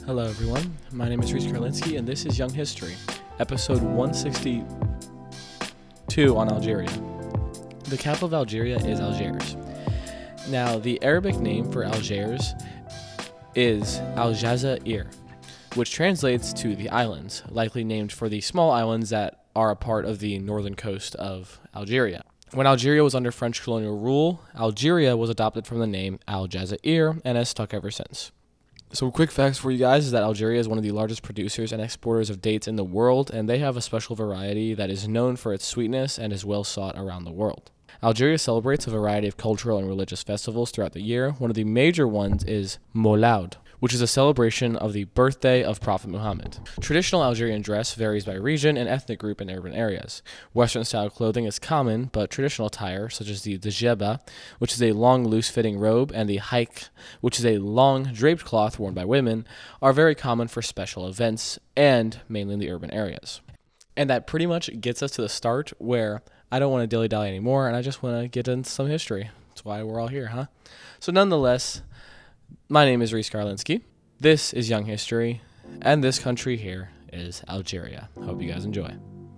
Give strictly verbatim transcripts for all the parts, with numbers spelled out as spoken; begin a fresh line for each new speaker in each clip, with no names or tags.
Hello everyone, my name is Reese Karlinski and this is Young History, episode one sixty-two on Algeria. The capital of Algeria is Algiers. Now, the Arabic name for Algiers is Al-Jazair, which translates to the islands, likely named for the small islands that are a part of the northern coast of Algeria. When Algeria was under French colonial rule, Algeria was adopted from the name Al-Jazair and has stuck ever since. Some quick facts for you guys is that Algeria is one of the largest producers and exporters of dates in the world, and they have a special variety that is known for its sweetness and is well sought around the world. Algeria celebrates a variety of cultural and religious festivals throughout the year. One of the major ones is Mawlid, which is a celebration of the birthday of Prophet Muhammad. Traditional Algerian dress varies by region and ethnic group in urban areas. Western-style clothing is common, but traditional attire, such as the djebba, which is a long, loose-fitting robe, and the haik, which is a long, draped cloth worn by women, are very common for special events and mainly in the urban areas. And that pretty much gets us to the start where I don't want to dilly-dally anymore, and I just want to get into some history. That's why we're all here, huh? So nonetheless, my name is Reese Karlinski. This is Young History, and this country here is Algeria. Hope you guys enjoy.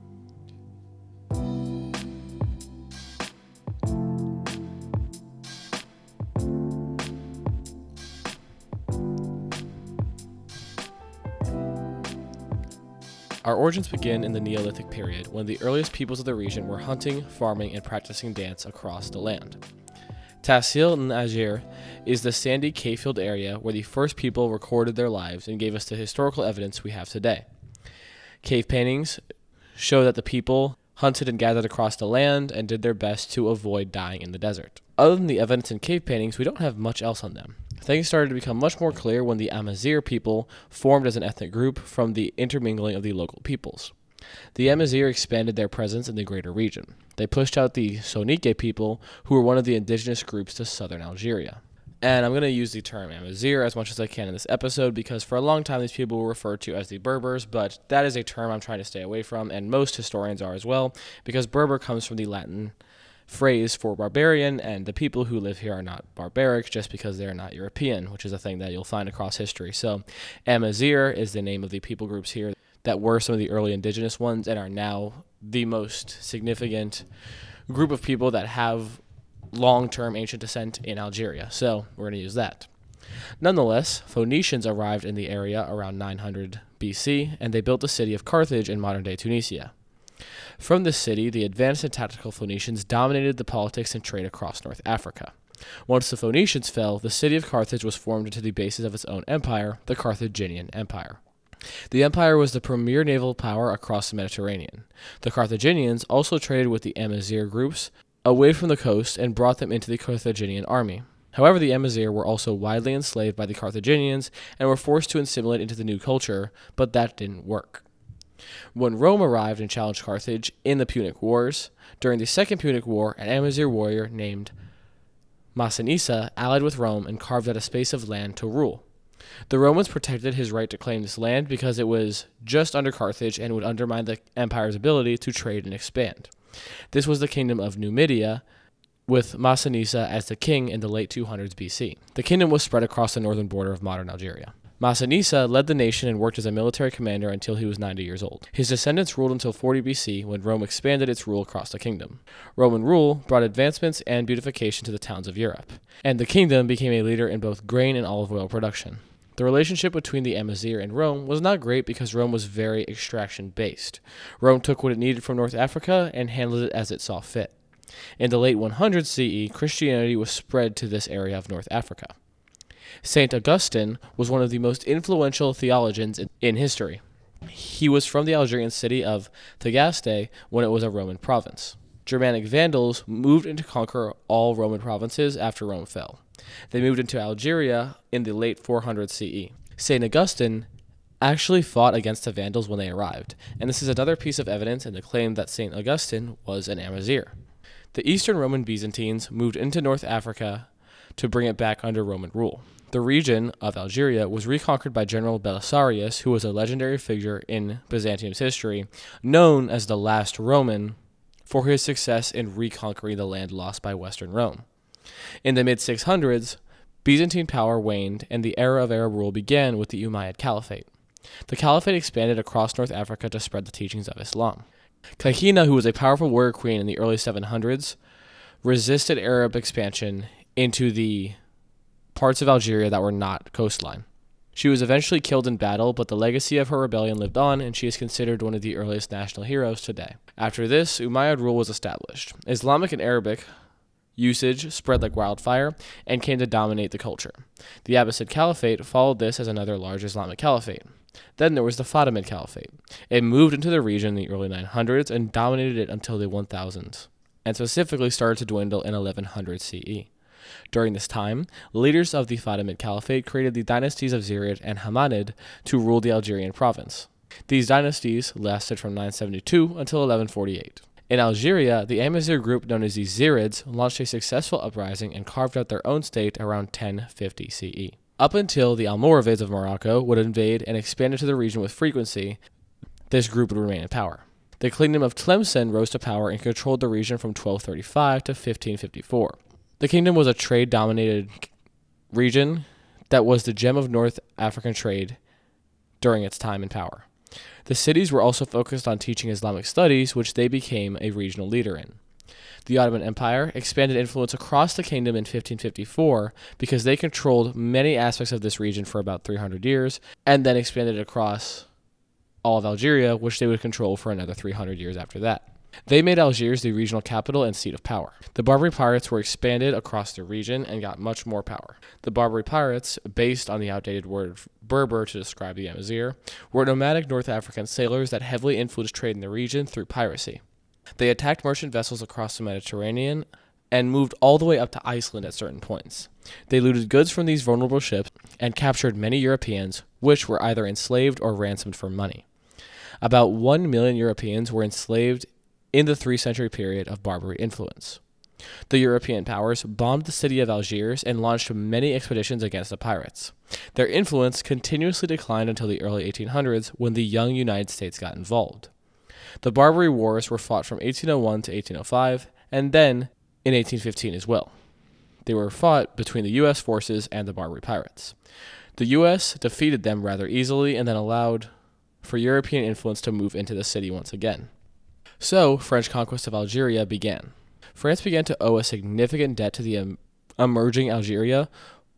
Our origins begin in the Neolithic period, when the earliest peoples of the region were hunting, farming, and practicing dance across the land. Tassil in Algiers is the sandy cave-filled area where the first people recorded their lives and gave us the historical evidence we have today. Cave paintings show that the people hunted and gathered across the land and did their best to avoid dying in the desert. Other than the evidence in cave paintings, we don't have much else on them. Things started to become much more clear when the Amazigh people formed as an ethnic group from the intermingling of the local peoples. The Amazigh expanded their presence in the greater region. They pushed out the Soninke people, who were one of the indigenous groups to southern Algeria. And I'm going to use the term Amazigh as much as I can in this episode because for a long time these people were referred to as the Berbers, but that is a term I'm trying to stay away from, and most historians are as well, because Berber comes from the Latin phrase for barbarian, and the people who live here are not barbaric just because they're not European, which is a thing that you'll find across history. So Amazigh is the name of the people groups here that were some of the early indigenous ones and are now the most significant group of people that have long-term ancient descent in Algeria. So we're going to use that. Nonetheless, Phoenicians arrived in the area around nine hundred B C, and they built the city of Carthage in modern-day Tunisia. From this city, the advanced and tactical Phoenicians dominated the politics and trade across North Africa. Once the Phoenicians fell, the city of Carthage was formed into the basis of its own empire, the Carthaginian Empire. The empire was the premier naval power across the Mediterranean. The Carthaginians also traded with the Amazigh groups away from the coast and brought them into the Carthaginian army. However, the Amazigh were also widely enslaved by the Carthaginians and were forced to assimilate into the new culture, but that didn't work. When Rome arrived and challenged Carthage in the Punic Wars, during the Second Punic War, an Amazigh warrior named Massinissa allied with Rome and carved out a space of land to rule. The Romans protected his right to claim this land because it was just under Carthage and would undermine the empire's ability to trade and expand. This was the kingdom of Numidia, with Massinissa as the king in the late two hundreds B C. The kingdom was spread across the northern border of modern Algeria. Massinissa led the nation and worked as a military commander until he was ninety years old. His descendants ruled until forty B C, when Rome expanded its rule across the kingdom. Roman rule brought advancements and beautification to the towns of Europe, and the kingdom became a leader in both grain and olive oil production. The relationship between the Amazigh and Rome was not great because Rome was very extraction-based. Rome took what it needed from North Africa and handled it as it saw fit. In the late one hundreds C E, Christianity was spread to this area of North Africa. Saint Augustine was one of the most influential theologians in, in history. He was from the Algerian city of Tagaste when it was a Roman province. Germanic Vandals moved in to conquer all Roman provinces after Rome fell. They moved into Algeria in the late four hundreds C E. Saint Augustine actually fought against the Vandals when they arrived, and this is another piece of evidence in the claim that Saint Augustine was an Amazigh. The Eastern Roman Byzantines moved into North Africa to bring it back under Roman rule. The region of Algeria was reconquered by General Belisarius, who was a legendary figure in Byzantium's history, known as the last Roman for his success in reconquering the land lost by Western Rome. In the mid six hundreds, Byzantine power waned, and the era of Arab rule began with the Umayyad Caliphate. The Caliphate expanded across North Africa to spread the teachings of Islam. Kahina, who was a powerful warrior queen in the early seven hundreds, resisted Arab expansion into the parts of Algeria that were not coastline. She was eventually killed in battle, but the legacy of her rebellion lived on, and she is considered one of the earliest national heroes today. After this, Umayyad rule was established. Islamic and Arabic usage spread like wildfire and came to dominate the culture. The Abbasid Caliphate followed this as another large Islamic caliphate. Then there was the Fatimid Caliphate. It moved into the region in the early nine hundreds and dominated it until the one thousands, and specifically started to dwindle in eleven hundred C E. During this time, leaders of the Fatimid Caliphate created the dynasties of Zirid and Hammanid to rule the Algerian province. These dynasties lasted from nine seventy-two until eleven forty-eight. In Algeria, the Amazigh group known as the Zirids launched a successful uprising and carved out their own state around ten fifty C E. Up until the Almoravids of Morocco would invade and expand into the region with frequency, this group would remain in power. The Kingdom of Tlemcen rose to power and controlled the region from twelve thirty-five to fifteen fifty-four. The kingdom was a trade-dominated region that was the gem of North African trade during its time in power. The cities were also focused on teaching Islamic studies, which they became a regional leader in. The Ottoman Empire expanded influence across the kingdom in fifteen fifty-four because they controlled many aspects of this region for about three hundred years, and then expanded across all of Algeria, which they would control for another three hundred years after that. They made Algiers the regional capital and seat of power. The Barbary pirates were expanded across the region and got much more power. The Barbary pirates, based on the outdated word Berber to describe the Amazigh, were nomadic North African sailors that heavily influenced trade in the region through piracy. They attacked merchant vessels across the Mediterranean and moved all the way up to Iceland at certain points. They looted goods from these vulnerable ships and captured many Europeans, which were either enslaved or ransomed for money. About one million Europeans were enslaved in the three-century period of Barbary influence. The European powers bombed the city of Algiers and launched many expeditions against the pirates. Their influence continuously declined until the early eighteen hundreds when the young United States got involved. The Barbary Wars were fought from eighteen oh one to eighteen oh five, and then in eighteen fifteen as well. They were fought between the U S forces and the Barbary pirates. The U S defeated them rather easily and then allowed for European influence to move into the city once again. So, French conquest of Algeria began. France began to owe a significant debt to the um, emerging Algeria,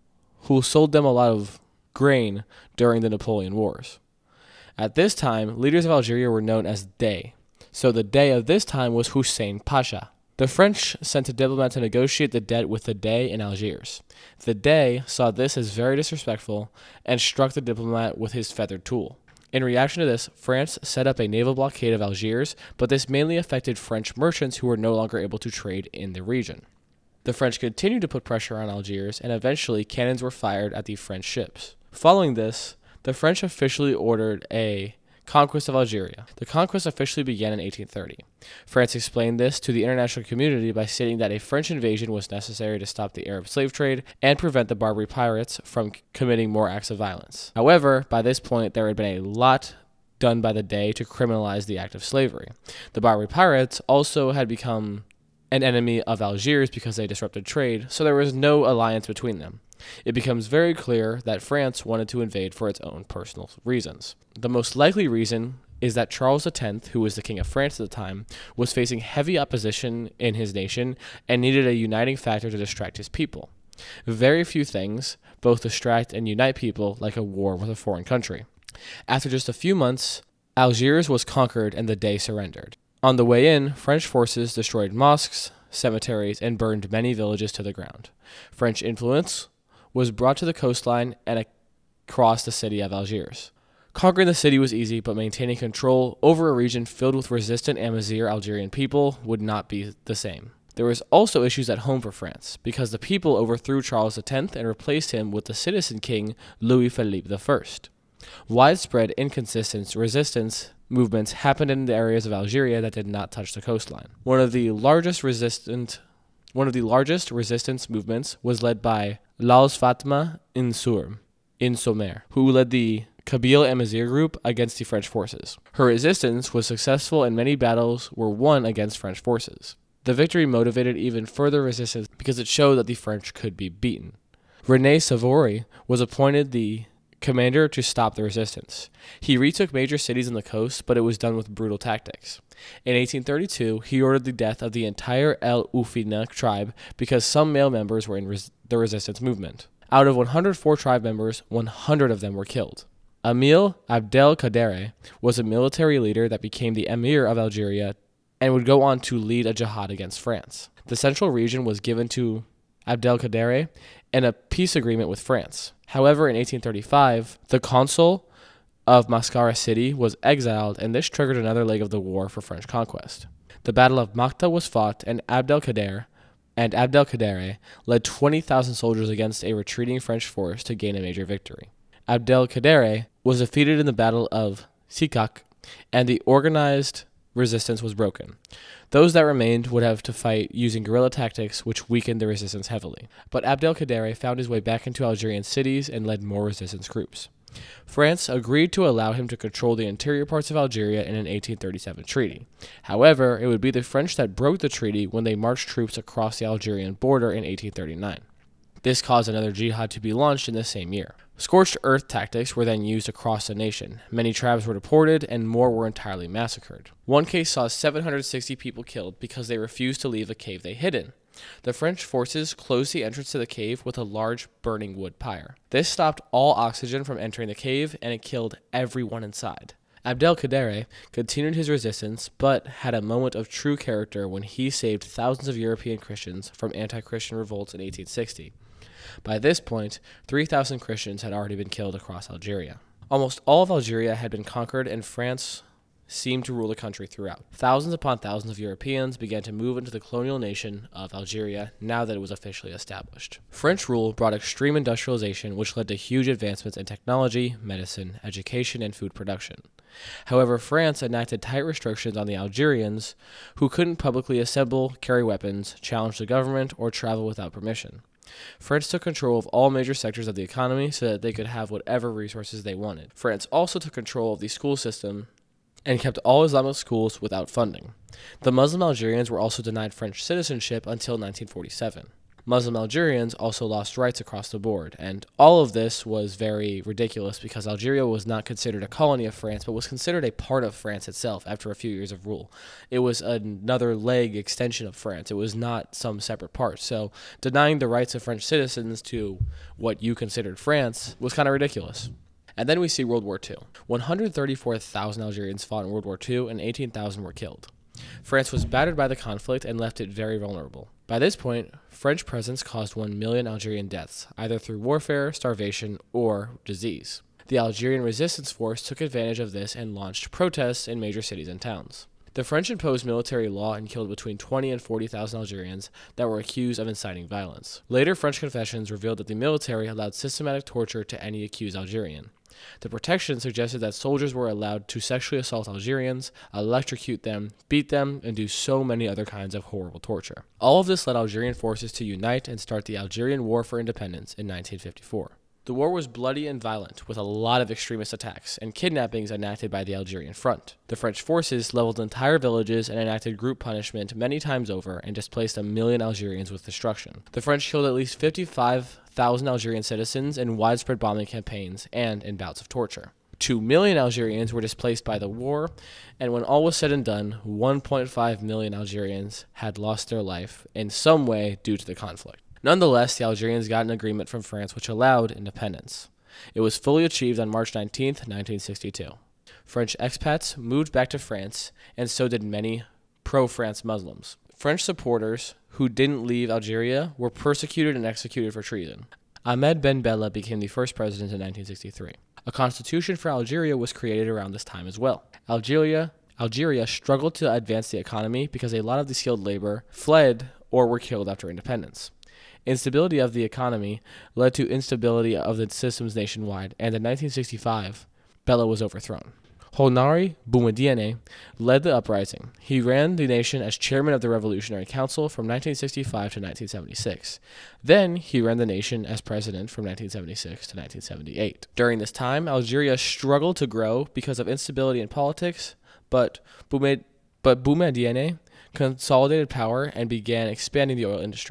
who sold them a lot of grain during the Napoleon Wars. At this time, leaders of Algeria were known as Dey, so the Dey of this time was Hussein Pasha. The French sent a diplomat to negotiate the debt with the Dey in Algiers. The Dey saw this as very disrespectful and struck the diplomat with his feathered tool. In reaction to this, France set up a naval blockade of Algiers, but this mainly affected French merchants who were no longer able to trade in the region. The French continued to put pressure on Algiers, and eventually cannons were fired at the French ships. Following this, the French officially ordered a conquest of Algeria. The conquest officially began in eighteen thirty. France explained this to the international community by stating that a French invasion was necessary to stop the Arab slave trade and prevent the Barbary pirates from committing more acts of violence. However, by this point, there had been a lot done by the Dey to criminalize the act of slavery. The Barbary pirates also had become an enemy of Algiers because they disrupted trade, so there was no alliance between them. It becomes very clear that France wanted to invade for its own personal reasons. The most likely reason is that Charles the tenth, who was the king of France at the time, was facing heavy opposition in his nation and needed a uniting factor to distract his people. Very few things both distract and unite people like a war with a foreign country. After just a few months, Algiers was conquered and the Dey surrendered. On the way in, French forces destroyed mosques, cemeteries, and burned many villages to the ground. French influence was brought to the coastline and across the city of Algiers. Conquering the city was easy, but maintaining control over a region filled with resistant Amazigh Algerian people would not be the same. There was also issues at home for France, because the people overthrew Charles the tenth and replaced him with the citizen king Louis-Philippe the First. Widespread inconsistent resistance movements happened in the areas of Algeria that did not touch the coastline. One of the largest resistant One of the largest resistance movements was led by Laus Fatma Insour, in Somer, who led the Kabyle Amazigh group against the French forces. Her resistance was successful and many battles were won against French forces. The victory motivated even further resistance because it showed that the French could be beaten. René Savory was appointed the commander to stop the resistance. He retook major cities on the coast, but it was done with brutal tactics. In eighteen thirty-two, he ordered the death of the entire El Ufina tribe because some male members were in res- the resistance movement. Out of one hundred four tribe members, one hundred of them were killed. Emile Abdelkader was a military leader that became the emir of Algeria and would go on to lead a jihad against France. The central region was given to Abdelkader and a peace agreement with France. However, in eighteen thirty-five, the consul of Mascara City was exiled, and this triggered another leg of the war for French conquest. The Battle of Makhta was fought, and Abdelkader and Abdelkader led twenty thousand soldiers against a retreating French force to gain a major victory. Abdelkader was defeated in the Battle of Sikak, and the organized resistance was broken. Those that remained would have to fight using guerrilla tactics, which weakened the resistance heavily. But Abdelkader found his way back into Algerian cities and led more resistance groups. France agreed to allow him to control the interior parts of Algeria in an eighteen thirty-seven treaty. However, it would be the French that broke the treaty when they marched troops across the Algerian border in eighteen thirty-nine. This caused another jihad to be launched in the same year. Scorched earth tactics were then used across the nation. Many tribes were deported, and more were entirely massacred. One case saw seven hundred sixty people killed because they refused to leave a cave they hid in. The French forces closed the entrance to the cave with a large burning wood pyre. This stopped all oxygen from entering the cave, and it killed everyone inside. Abdelkader continued his resistance, but had a moment of true character when he saved thousands of European Christians from anti-Christian revolts in eighteen sixty. By this point, three thousand Christians had already been killed across Algeria. Almost all of Algeria had been conquered, and France seemed to rule the country throughout. Thousands upon thousands of Europeans began to move into the colonial nation of Algeria now that it was officially established. French rule brought extreme industrialization, which led to huge advancements in technology, medicine, education, and food production. However, France enacted tight restrictions on the Algerians, who couldn't publicly assemble, carry weapons, challenge the government, or travel without permission. France took control of all major sectors of the economy so that they could have whatever resources they wanted. France also took control of the school system and kept all Islamic schools without funding. The Muslim Algerians were also denied French citizenship until nineteen forty-seven. Muslim Algerians also lost rights across the board, and all of this was very ridiculous because Algeria was not considered a colony of France, but was considered a part of France itself after a few years of rule. It was another leg extension of France. It was not some separate part. So denying the rights of French citizens to what you considered France was kind of ridiculous. And then we see World War Two. one hundred thirty-four thousand Algerians fought in World War Two, and eighteen thousand were killed. France was battered by the conflict and left it very vulnerable. By this point, French presence caused one million Algerian deaths, either through warfare, starvation, or disease. The Algerian resistance force took advantage of this and launched protests in major cities and towns. The French imposed military law and killed between twenty and forty thousand Algerians that were accused of inciting violence. Later French confessions revealed that the military allowed systematic torture to any accused Algerian. The protection suggested that soldiers were allowed to sexually assault Algerians, electrocute them, beat them, and do so many other kinds of horrible torture. All of this led Algerian forces to unite and start the Algerian War for Independence in nineteen fifty-four. The war was bloody and violent, with a lot of extremist attacks and kidnappings enacted by the Algerian front. The French forces leveled entire villages and enacted group punishment many times over and displaced a million Algerians with destruction. The French killed at least fifty-five thousand Algerian citizens in widespread bombing campaigns and in bouts of torture. Two million Algerians were displaced by the war, and when all was said and done, one point five million Algerians had lost their life in some way due to the conflict. Nonetheless, the Algerians got an agreement from France which allowed independence. It was fully achieved on March nineteenth, nineteen sixty-two. French expats moved back to France, and so did many pro-France Muslims. French supporters who didn't leave Algeria were persecuted and executed for treason. Ahmed Ben Bella became the first president in nineteen sixty-three. A constitution for Algeria was created around this time as well. Algeria, Algeria struggled to advance the economy because a lot of the skilled labor fled or were killed after independence. Instability of the economy led to instability of the systems nationwide, and in nineteen sixty-five, Bella was overthrown. Houari Boumediene led the uprising. He ran the nation as chairman of the Revolutionary Council from nineteen sixty-five to nineteen seventy-six. Then he ran the nation as president from nineteen seventy-six to nineteen seventy-eight. During this time, Algeria struggled to grow because of instability in politics, but Boumed- but Boumediene consolidated power and began expanding the oil industry.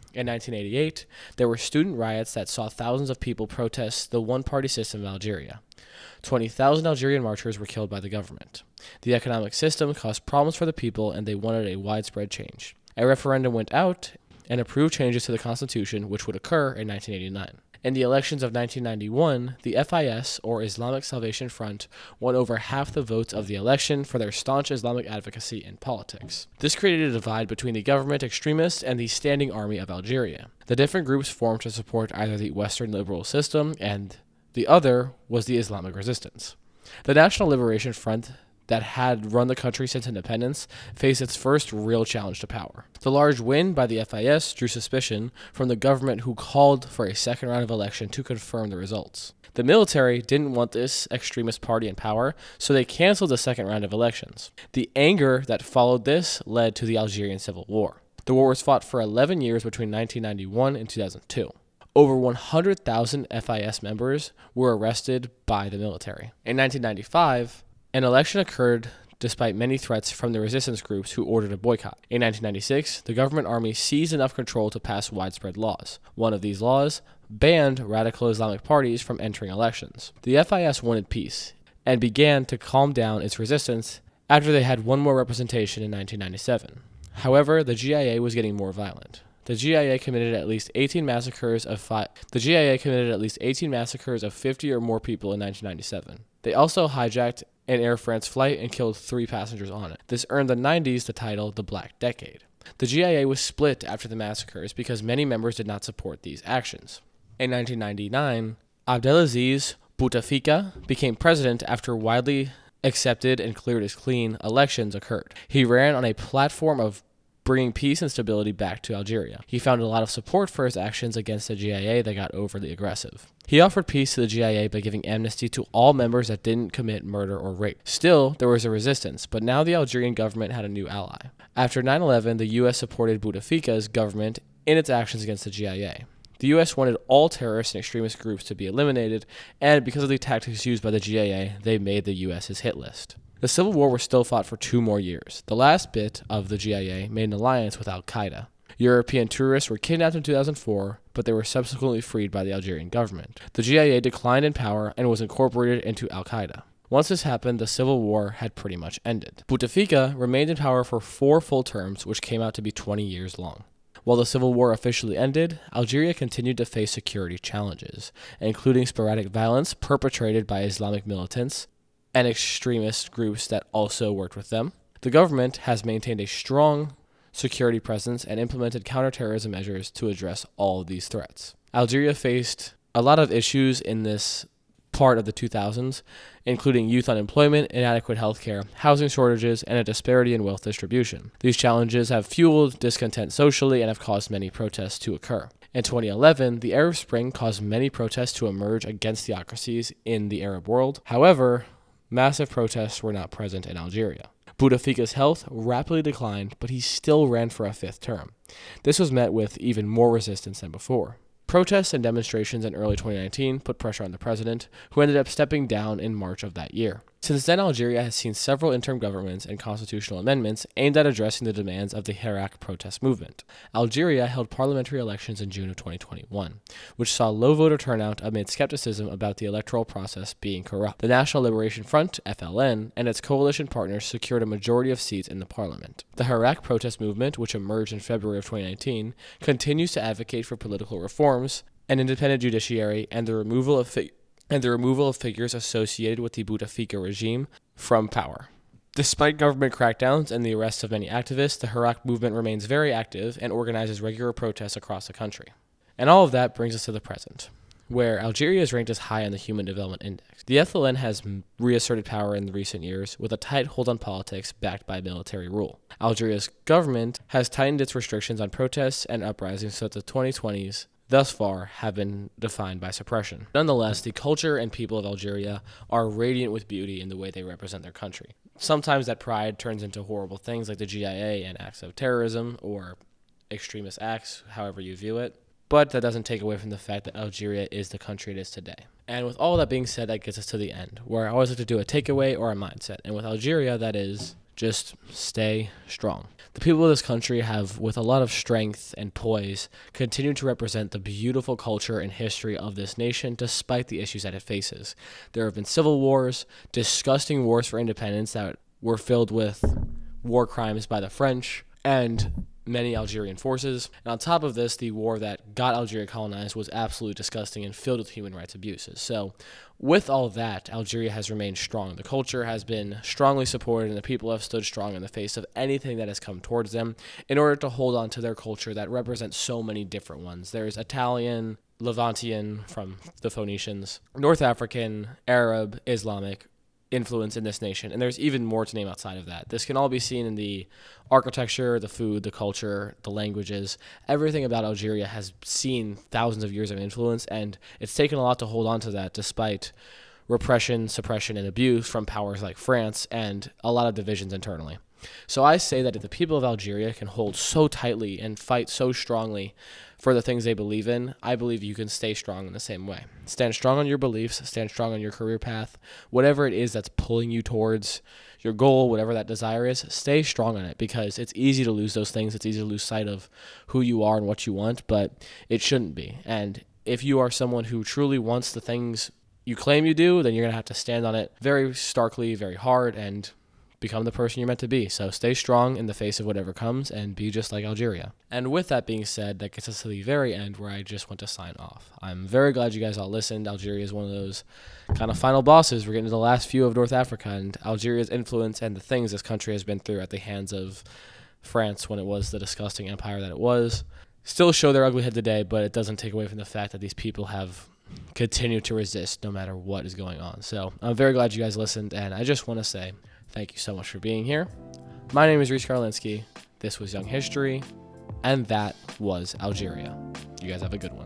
In nineteen eighty-eight, there were student riots that saw thousands of people protest the one-party system of Algeria. twenty thousand Algerian marchers were killed by the government. The economic system caused problems for the people, and they wanted a widespread change. A referendum went out and approved changes to the constitution, which would occur in nineteen eighty-nine. In the elections of nineteen ninety-one, the F I S, or Islamic Salvation Front, won over half the votes of the election for their staunch Islamic advocacy in politics. This created a divide between the government extremists and the Standing Army of Algeria. The different groups formed to support either the Western liberal system, and the other was the Islamic resistance. The National Liberation Front, that had run the country since independence, faced its first real challenge to power. The large win by the F I S drew suspicion from the government, who called for a second round of election to confirm the results. The military didn't want this extremist party in power, so they canceled the second round of elections. The anger that followed this led to the Algerian Civil War. The war was fought for eleven years between nineteen ninety-one and two thousand two. Over one hundred thousand F I S members were arrested by the military. In nineteen ninety-five, an election occurred despite many threats from the resistance groups who ordered a boycott. In nineteen ninety-six, the government army seized enough control to pass widespread laws. One of these laws banned radical Islamic parties from entering elections. The F I S wanted peace and began to calm down its resistance after they had one more representation in nineteen ninety-seven. However, the G I A was getting more violent. The G I A committed at least eighteen massacres of fi- the G I A committed at least eighteen massacres of fifty or more people in nineteen ninety-seven. They also hijacked an Air France flight and killed three passengers on it. This earned the nineties the title the Black Decade. The G I A was split after the massacres because many members did not support these actions. In nineteen ninety-nine, Abdelaziz Bouteflika became president after widely accepted and cleared as clean elections occurred. He ran on a platform of bringing peace and stability back to Algeria. He found a lot of support for his actions against the G I A that got overly aggressive. He offered peace to the G I A by giving amnesty to all members that didn't commit murder or rape. Still, there was a resistance, but now the Algerian government had a new ally. After nine eleven, the U S supported Bouteflika's government in its actions against the G I A. The U S wanted all terrorist and extremist groups to be eliminated, and because of the tactics used by the G I A, they made the U S's hit list. The Civil War was still fought for two more years. The last bit of the G I A made an alliance with Al-Qaeda. European tourists were kidnapped in two thousand four, but they were subsequently freed by the Algerian government. The G I A declined in power and was incorporated into Al-Qaeda. Once this happened, the Civil War had pretty much ended. Bouteflika remained in power for four full terms, which came out to be twenty years long. While the Civil War officially ended, Algeria continued to face security challenges, including sporadic violence perpetrated by Islamic militants and extremist groups that also worked with them. The government has maintained a strong security presence and implemented counterterrorism measures to address all of these threats. Algeria faced a lot of issues in this part of the two thousands, including youth unemployment, inadequate healthcare, housing shortages, and a disparity in wealth distribution. These challenges have fueled discontent socially and have caused many protests to occur. In twenty eleven, the Arab Spring caused many protests to emerge against theocracies in the Arab world. However, massive protests were not present in Algeria. Bouteflika's health rapidly declined, but he still ran for a fifth term. This was met with even more resistance than before. Protests and demonstrations in early twenty nineteen put pressure on the president, who ended up stepping down in March of that year. Since then, Algeria has seen several interim governments and constitutional amendments aimed at addressing the demands of the Hirak protest movement. Algeria held parliamentary elections in June of twenty twenty-one, which saw low voter turnout amid skepticism about the electoral process being corrupt. The National Liberation Front, F L N, and its coalition partners secured a majority of seats in the parliament. The Hirak protest movement, which emerged in February of twenty nineteen, continues to advocate for political reforms, an independent judiciary, and the removal of fi- and the removal of figures associated with the Bouteflika regime from power. Despite government crackdowns and the arrests of many activists, the Hirak movement remains very active and organizes regular protests across the country. And all of that brings us to the present, where Algeria is ranked as high on the Human Development Index. The F L N has reasserted power in recent years with a tight hold on politics backed by military rule. Algeria's government has tightened its restrictions on protests and uprisings so that the twenty twenties thus far have been defined by suppression. Nonetheless, the culture and people of Algeria are radiant with beauty in the way they represent their country. Sometimes that pride turns into horrible things like the G I A and acts of terrorism or extremist acts, however you view it. But that doesn't take away from the fact that Algeria is the country it is today. And with all that being said, that gets us to the end, where I always like to do a takeaway or a mindset. And with Algeria, that is just stay strong. The people of this country have, with a lot of strength and poise, continued to represent the beautiful culture and history of this nation despite the issues that it faces. There have been civil wars, disgusting wars for independence that were filled with war crimes by the French and many Algerian forces. And on top of this, the war that got Algeria colonized was absolutely disgusting and filled with human rights abuses. So with all that, Algeria has remained strong. The culture has been strongly supported, and the people have stood strong in the face of anything that has come towards them in order to hold on to their culture that represents so many different ones. There's Italian, Levantian from the Phoenicians, North African, Arab, Islamic influence in this nation, and there's even more to name outside of that. This can all be seen in the architecture, the food, the culture, the languages. Everything about Algeria has seen thousands of years of influence, and it's taken a lot to hold on to that despite repression, suppression, and abuse from powers like France and a lot of divisions internally. So I say that if the people of Algeria can hold so tightly and fight so strongly for the things they believe in, I believe you can stay strong in the same way. Stand strong on your beliefs, stand strong on your career path, whatever it is that's pulling you towards your goal, whatever that desire is, stay strong on it, because it's easy to lose those things. It's easy to lose sight of who you are and what you want, but it shouldn't be. And if you are someone who truly wants the things you claim you do, then you're going to have to stand on it very starkly, very hard, and become the person you're meant to be. So stay strong in the face of whatever comes and be just like Algeria. And with that being said, that gets us to the very end where I just want to sign off. I'm very glad you guys all listened. Algeria is one of those kind of final bosses. We're getting to the last few of North Africa, and Algeria's influence and the things this country has been through at the hands of France when it was the disgusting empire that it was still show their ugly head today, but it doesn't take away from the fact that these people have continued to resist no matter what is going on. So I'm very glad you guys listened, and I just want to say thank you so much for being here. My name is Reese Karlinski. This was Young History, and that was Algeria. You guys have a good one.